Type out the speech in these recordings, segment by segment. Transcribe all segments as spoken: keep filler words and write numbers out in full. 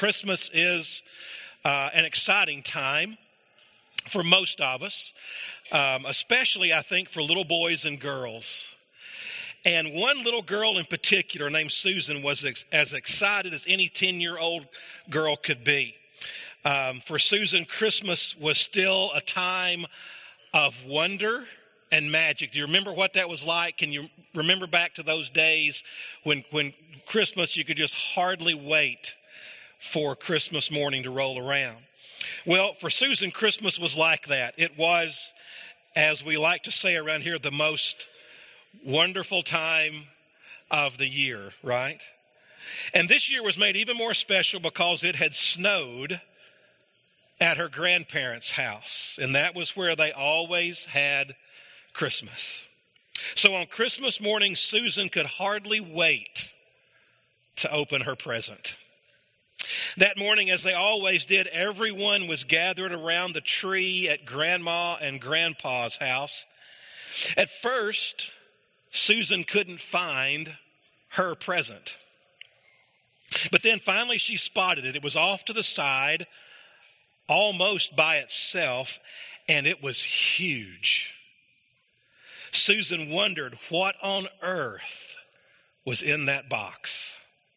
Christmas is uh, an exciting time for most of us, um, especially, I think, for little boys and girls. And one little girl in particular named Susan was ex- as excited as any ten-year-old girl could be. Um, for Susan, Christmas was still a time of wonder and magic. Do you remember what that was like? Can you remember back to those days when, when Christmas, you could just hardly wait for Christmas morning to roll around? Well, for Susan, Christmas was like that. It was, as we like to say around here, the most wonderful time of the year, right? And this year was made even more special because it had snowed at her grandparents' house, and that was where they always had Christmas. So on Christmas morning, Susan could hardly wait to open her present. That morning, as they always did, everyone was gathered around the tree at Grandma and Grandpa's house. At first, Susan couldn't find her present. But then finally she spotted it. It was off to the side, almost by itself, and it was huge. Susan wondered what on earth was in that box.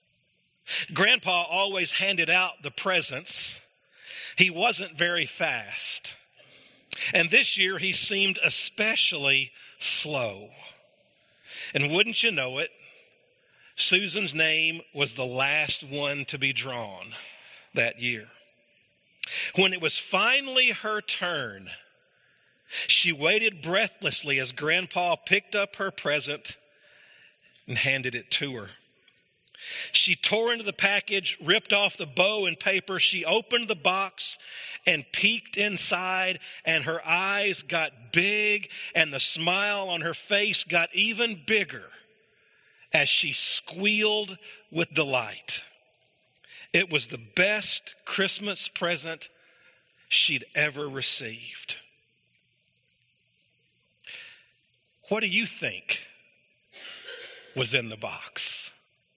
Grandpa always handed out the presents. He wasn't very fast. And this year he seemed especially slow. And wouldn't you know it, Susan's name was the last one to be drawn that year. When it was finally her turn, she waited breathlessly as Grandpa picked up her present and handed it to her. She tore into the package, ripped off the bow and paper. She opened the box and peeked inside, and her eyes got big and the smile on her face got even bigger as she squealed with delight. It was the best Christmas present she'd ever received. What do you think was in the box?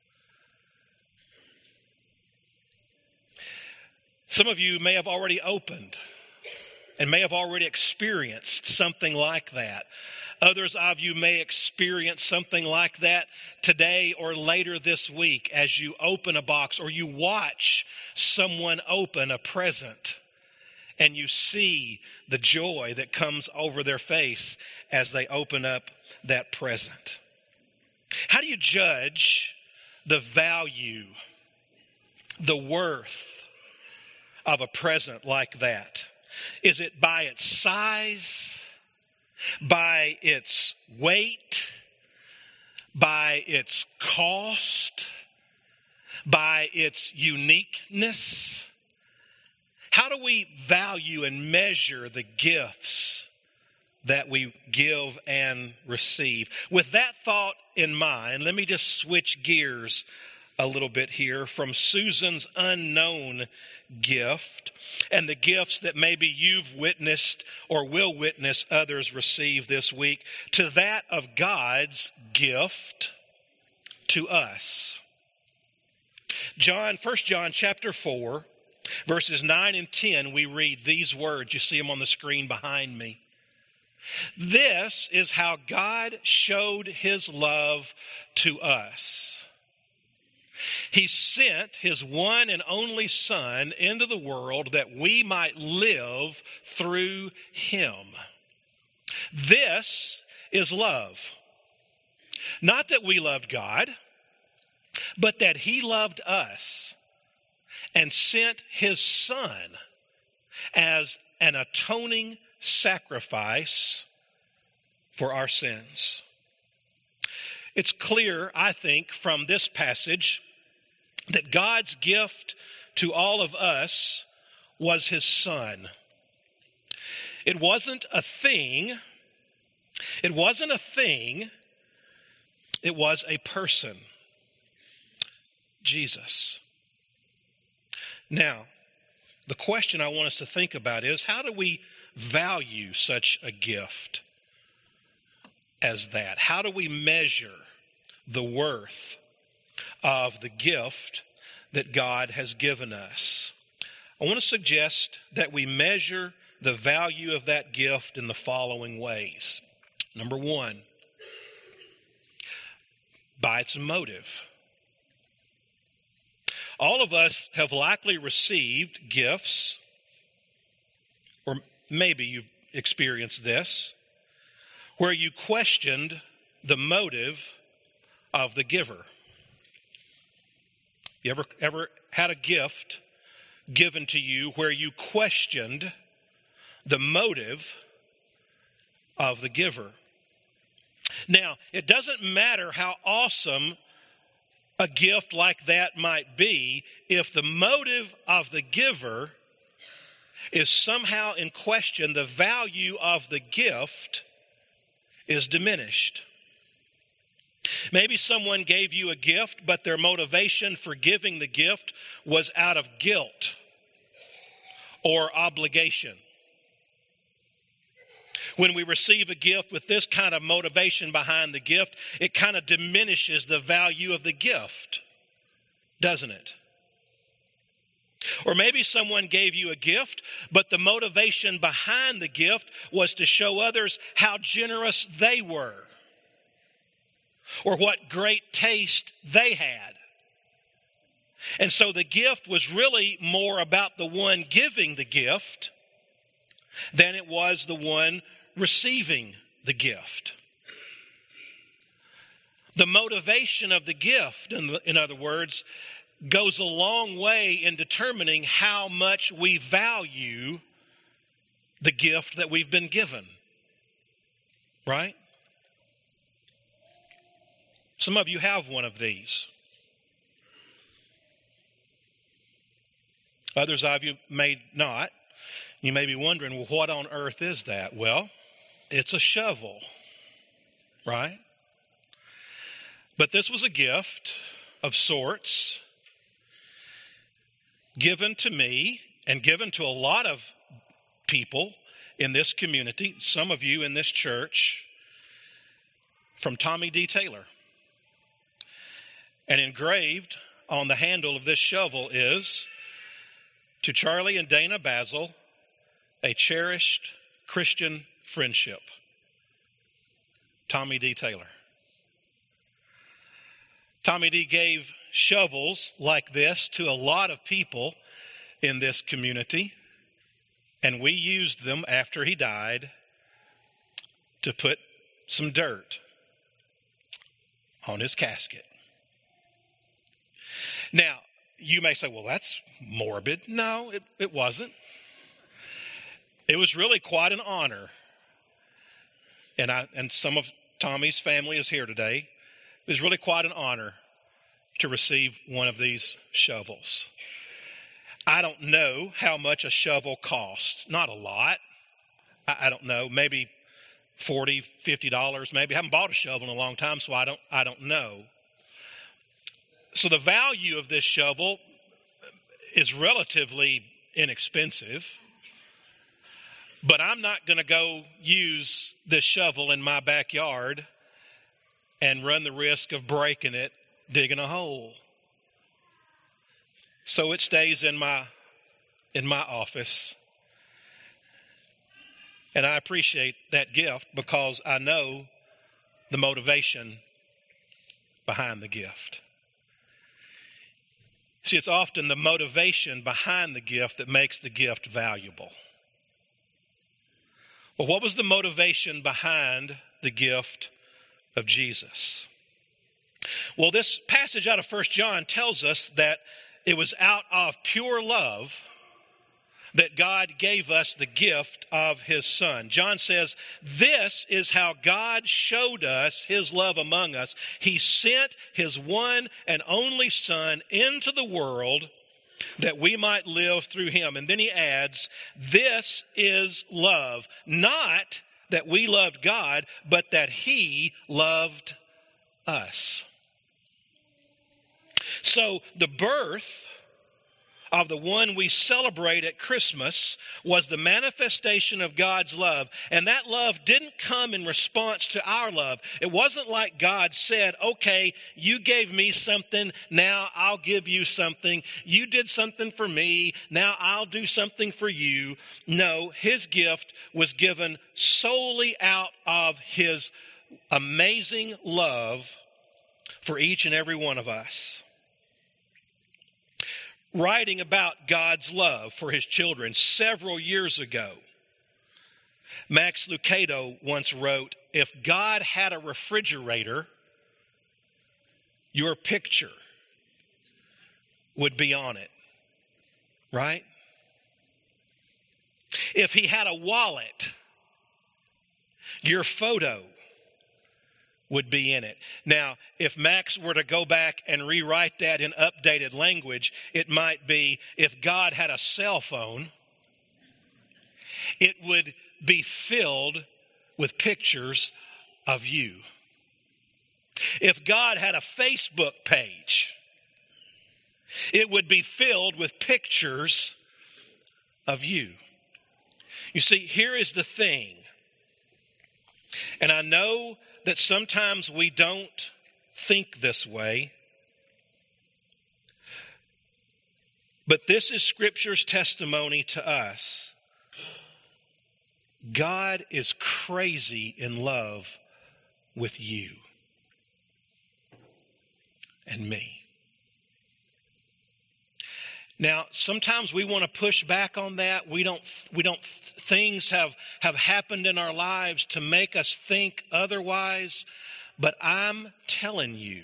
Some of you may have already opened and may have already experienced something like that. Others of you may experience something like that today or later this week as you open a box or you watch someone open a present and you see the joy that comes over their face as they open up that present. How do you judge the value, the worth of a present like that? Is it by its size, by its weight, by its cost, by its uniqueness? How do we value and measure the gifts that we give and receive? With that thought in mind, let me just switch gears a little bit here from Susan's unknown gift and the gifts that maybe you've witnessed or will witness others receive this week to that of God's gift to us. John, First John chapter four, verses nine and ten, we read these words. You see them on the screen behind me. This is how God showed his love to us. He sent his one and only Son into the world that we might live through him. This is love. Not that we loved God, but that he loved us and sent his Son as an atoning sacrifice for our sins. It's clear, I think, from this passage that God's gift to all of us was his Son. It wasn't a thing. It wasn't a thing. It was a person. Jesus. Now, the question I want us to think about is, how do we value such a gift as that? How do we measure the worth of the gift that God has given us. I want to suggest that we measure the value of that gift in the following ways. Number one, by its motive. All of us have likely received gifts, or maybe you've experienced this, where you questioned the motive of the giver. You ever, ever had a gift given to you where you questioned the motive of the giver? Now, it doesn't matter how awesome a gift like that might be if the motive of the giver is somehow in question, the value of the gift is diminished. Maybe someone gave you a gift, but their motivation for giving the gift was out of guilt or obligation. When we receive a gift with this kind of motivation behind the gift, it kind of diminishes the value of the gift, doesn't it? Or maybe someone gave you a gift, but the motivation behind the gift was to show others how generous they were, or what great taste they had. And so the gift was really more about the one giving the gift than it was the one receiving the gift. The motivation of the gift, in, in other words, goes a long way in determining how much we value the gift that we've been given. Right? Some of you have one of these. Others of you may not. You may be wondering, well, what on earth is that? Well, it's a shovel, right? But this was a gift of sorts given to me and given to a lot of people in this community, some of you in this church, from Tommy D. Taylor. And engraved on the handle of this shovel is, to Charlie and Dana Basil, a cherished Christian friendship. Tommy D. Taylor. Tommy D. gave shovels like this to a lot of people in this community, and we used them after he died to put some dirt on his casket. Now, you may say, well, that's morbid. No, it, it wasn't. It was really quite an honor. And I and some of Tommy's family is here today. It was really quite an honor to receive one of these shovels. I don't know how much a shovel costs. Not a lot. I, I don't know. Maybe forty dollars, fifty dollars maybe. I haven't bought a shovel in a long time, so I don't I don't know. So the value of this shovel is relatively inexpensive. But I'm not going to go use this shovel in my backyard and run the risk of breaking it digging a hole. So it stays in my in my office. And I appreciate that gift because I know the motivation behind the gift. See, it's often the motivation behind the gift that makes the gift valuable. Well, what was the motivation behind the gift of Jesus? Well, this passage out of First John tells us that it was out of pure love that God gave us the gift of His Son. John says, this is how God showed us His love among us. He sent His one and only Son into the world that we might live through Him. And then he adds, this is love. Not that we loved God, but that He loved us. So the birth of the one we celebrate at Christmas was the manifestation of God's love. And that love didn't come in response to our love. It wasn't like God said, okay, you gave me something, now I'll give you something. You did something for me, now I'll do something for you. No, his gift was given solely out of his amazing love for each and every one of us. Writing about God's love for his children several years ago, Max Lucado once wrote, if God had a refrigerator, your picture would be on it, right? If he had a wallet, your photo would be in it. Now, if Max were to go back and rewrite that in updated language, it might be, if God had a cell phone, it would be filled with pictures of you. If God had a Facebook page, it would be filled with pictures of you. You see, here is the thing. And I know that sometimes we don't think this way. But this is Scripture's testimony to us. God is crazy in love with you and me. Now, sometimes we want to push back on that. We don't, we don't, things have, have happened in our lives to make us think otherwise. But I'm telling you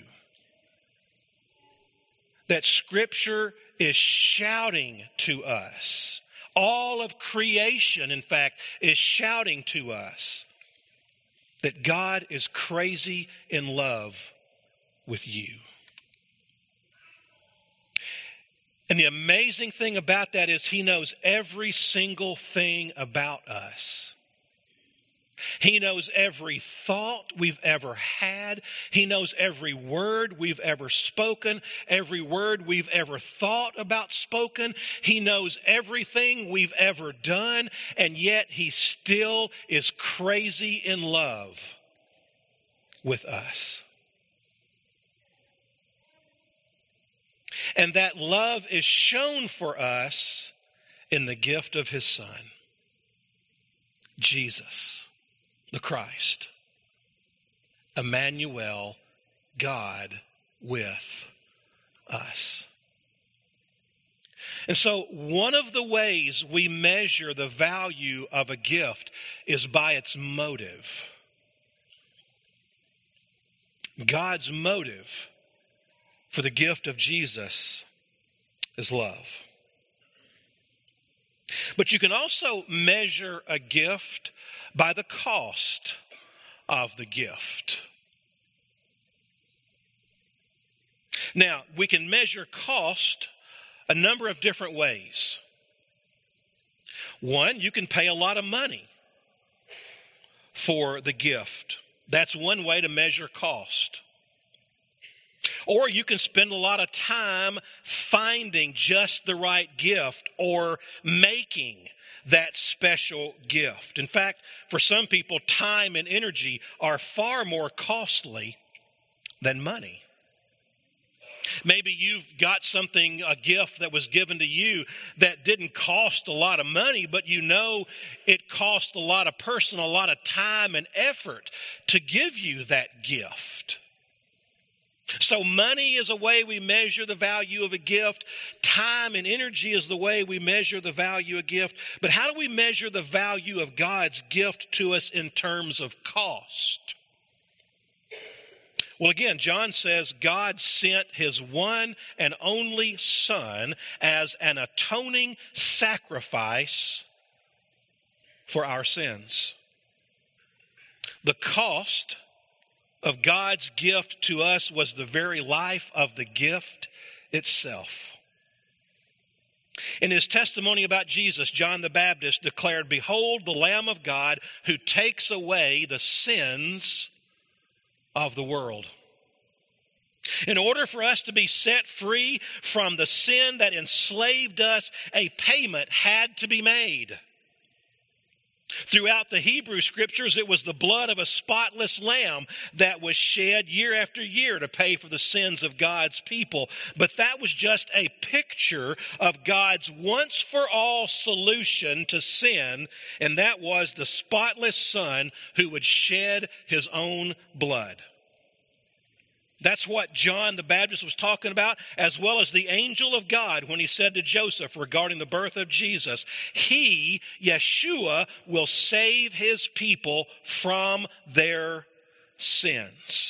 that Scripture is shouting to us. All of creation, in fact, is shouting to us that God is crazy in love with you. And the amazing thing about that is he knows every single thing about us. He knows every thought we've ever had. He knows every word we've ever spoken, every word we've ever thought about spoken. He knows everything we've ever done, and yet he still is crazy in love with us. And that love is shown for us in the gift of his Son, Jesus, the Christ, Emmanuel, God with us. And so one of the ways we measure the value of a gift is by its motive. God's motive for the gift of Jesus is love. But you can also measure a gift by the cost of the gift. Now, we can measure cost a number of different ways. One, you can pay a lot of money for the gift. That's one way to measure cost. Or you can spend a lot of time finding just the right gift or making that special gift. In fact, for some people, time and energy are far more costly than money. Maybe you've got something, a gift that was given to you that didn't cost a lot of money, but you know it cost a lot of person, a lot of time and effort to give you that gift. So money is a way we measure the value of a gift. Time and energy is the way we measure the value of a gift. But how do we measure the value of God's gift to us in terms of cost? Well, again, John says God sent his one and only Son as an atoning sacrifice for our sins. The cost of God's gift to us was the very life of the gift itself. In his testimony about Jesus, John the Baptist declared, "Behold the Lamb of God who takes away the sins of the world." In order for us to be set free from the sin that enslaved us, a payment had to be made. Throughout the Hebrew Scriptures, it was the blood of a spotless lamb that was shed year after year to pay for the sins of God's people. But that was just a picture of God's once-for-all solution to sin, and that was the spotless Son who would shed his own blood. That's what John the Baptist was talking about, as well as the angel of God when he said to Joseph regarding the birth of Jesus, he, Yeshua, will save his people from their sins.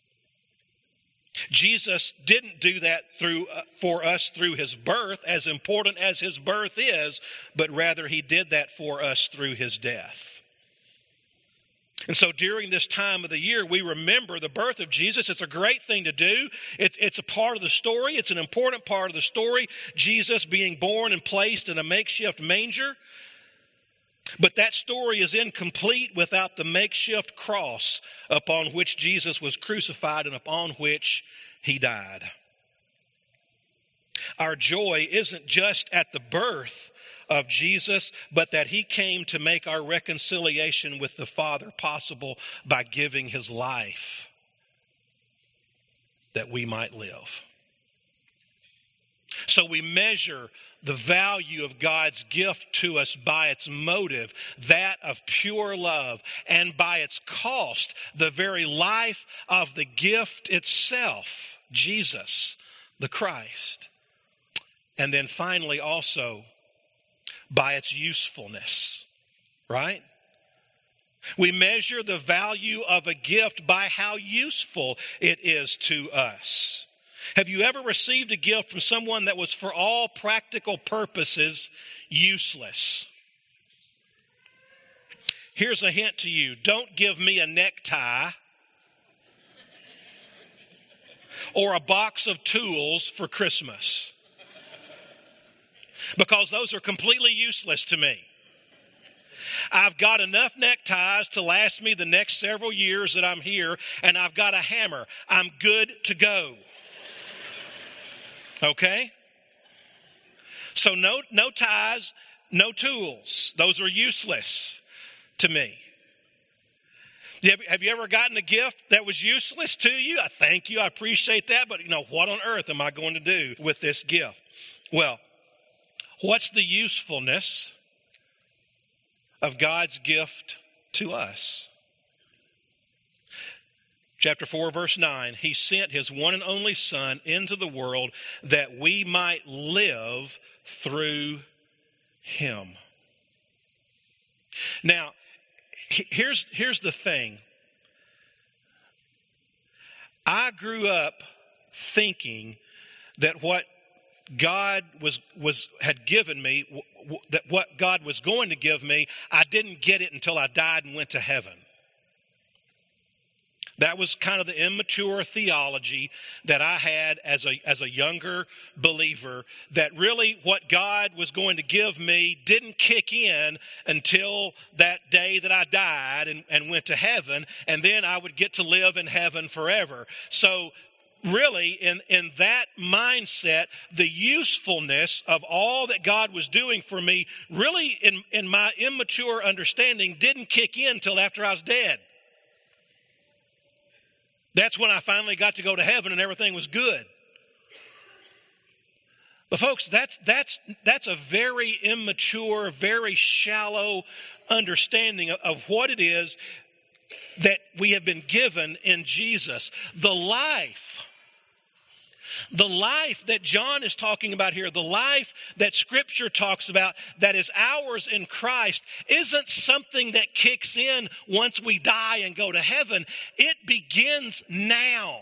Jesus didn't do that through uh, for us through his birth, as important as his birth is, but rather he did that for us through his death. And so during this time of the year, we remember the birth of Jesus. It's a great thing to do. It's, it's a part of the story. It's an important part of the story, Jesus being born and placed in a makeshift manger. But that story is incomplete without the makeshift cross upon which Jesus was crucified and upon which he died. Our joy isn't just at the birth of Jesus, but that he came to make our reconciliation with the Father possible by giving his life that we might live. So we measure the value of God's gift to us by its motive, that of pure love, and by its cost, the very life of the gift itself, Jesus, the Christ. And then finally also by its usefulness, right? We measure the value of a gift by how useful it is to us. Have you ever received a gift from someone that was for all practical purposes useless? Here's a hint to you. Don't give me a necktie or a box of tools for Christmas, because those are completely useless to me. I've got enough neckties to last me the next several years that I'm here, and I've got a hammer. I'm good to go. Okay? So no, no ties, no tools. Those are useless to me. Have you ever gotten a gift that was useless to you? I thank you. I appreciate that. But, you know, what on earth am I going to do with this gift? Well, what's the usefulness of God's gift to us? Chapter four, verse nine, he sent his one and only Son into the world that we might live through him. Now, here's, here's the thing. I grew up thinking that what God was was had given me, w- w- that what God was going to give me, I didn't get it until I died and went to heaven. That was kind of the immature theology that I had as a as a younger believer, that really what God was going to give me didn't kick in until that day that I died and, and went to heaven, and then I would get to live in heaven forever. So really, in, in that mindset, the usefulness of all that God was doing for me, really in, in my immature understanding, didn't kick in until after I was dead. That's when I finally got to go to heaven and everything was good. But folks, that's that's that's a very immature, very shallow understanding of, of what it is that we have been given in Jesus. The life, the life that John is talking about here, the life that Scripture talks about that is ours in Christ, isn't something that kicks in once we die and go to heaven. It begins now.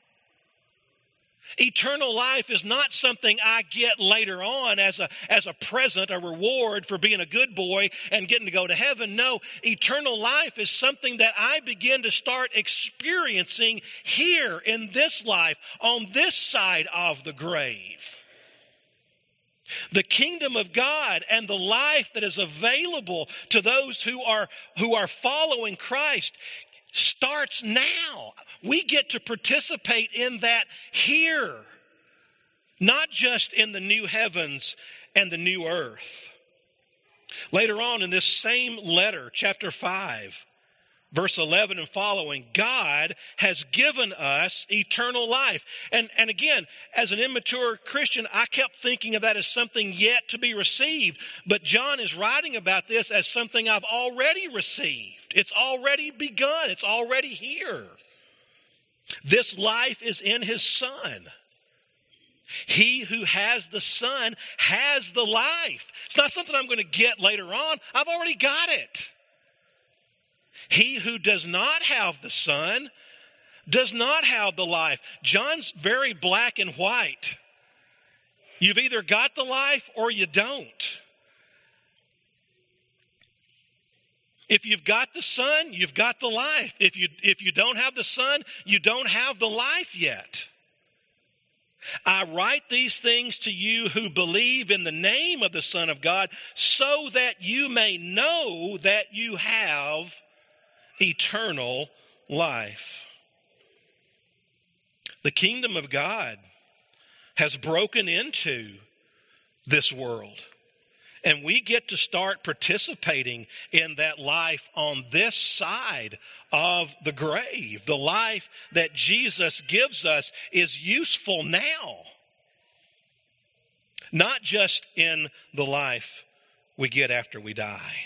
Eternal life is not something I get later on as a, as a present, a reward for being a good boy and getting to go to heaven. No, eternal life is something that I begin to start experiencing here in this life, on this side of the grave. The kingdom of God and the life that is available to those who are, who are following Christ starts now. We get to participate in that here, not just in the new heavens and the new earth. Later on in this same letter, chapter five, verse eleven and following, God has given us eternal life. And, and again, as an immature Christian, I kept thinking of that as something yet to be received. But John is writing about this as something I've already received. It's already begun. It's already here. This life is in his Son. He who has the Son has the life. It's not something I'm going to get later on. I've already got it. He who does not have the Son does not have the life. John's very black and white. You've either got the life or you don't. If you've got the Son, you've got the life. If you, if you don't have the Son, you don't have the life yet. I write these things to you who believe in the name of the Son of God, so that you may know that you have eternal life. The kingdom of God has broken into this world, and we get to start participating in that life on this side of the grave. The life that Jesus gives us is useful now, not just in the life we get after we die.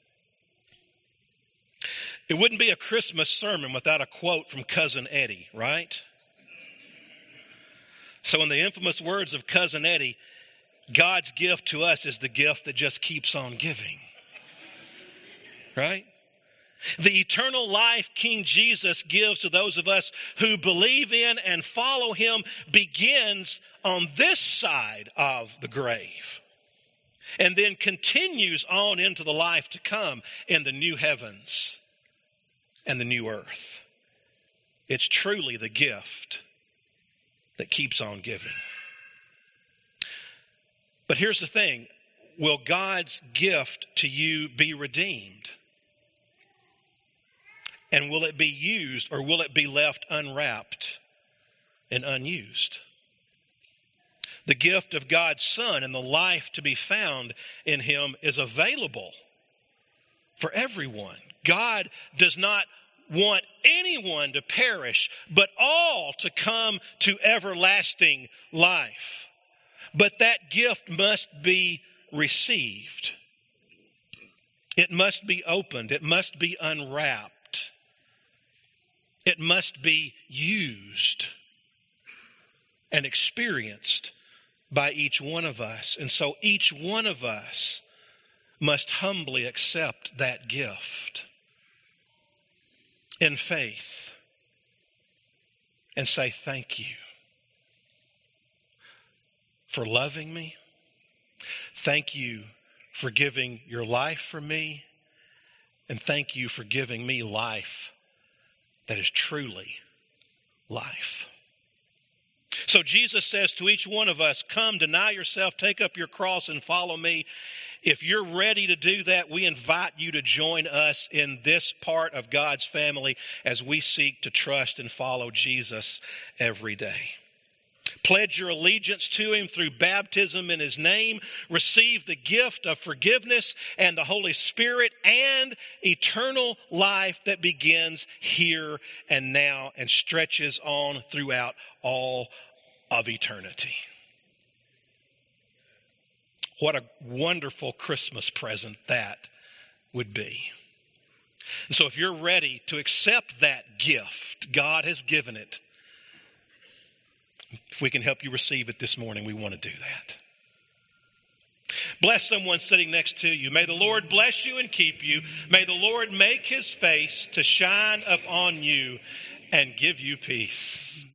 It wouldn't be a Christmas sermon without a quote from Cousin Eddie, right? So in the infamous words of Cousin Eddie, God's gift to us is the gift that just keeps on giving. Right? The eternal life King Jesus gives to those of us who believe in and follow him begins on this side of the grave, and then continues on into the life to come in the new heavens and the new earth. It's truly the gift that keeps on giving. But here's the thing. Will God's gift to you be redeemed? And will it be used, or will it be left unwrapped and unused? The gift of God's Son and the life to be found in him is available for everyone. God does not want anyone to perish, but all to come to everlasting life. But that gift must be received. It must be opened. It must be unwrapped. It must be used and experienced by each one of us. And so each one of us must humbly accept that gift in faith and say, thank you for loving me. Thank you for giving your life for me. And thank you for giving me life that is truly life. So Jesus says to each one of us, come, deny yourself, take up your cross and follow me. If you're ready to do that, we invite you to join us in this part of God's family as we seek to trust and follow Jesus every day. Pledge your allegiance to him through baptism in his name. Receive the gift of forgiveness and the Holy Spirit and eternal life that begins here and now and stretches on throughout all of eternity. What a wonderful Christmas present that would be. And so if you're ready to accept that gift, God has given it. If we can help you receive it this morning, we want to do that. Bless someone sitting next to you. May the Lord bless you and keep you. May the Lord make his face to shine upon you and give you peace.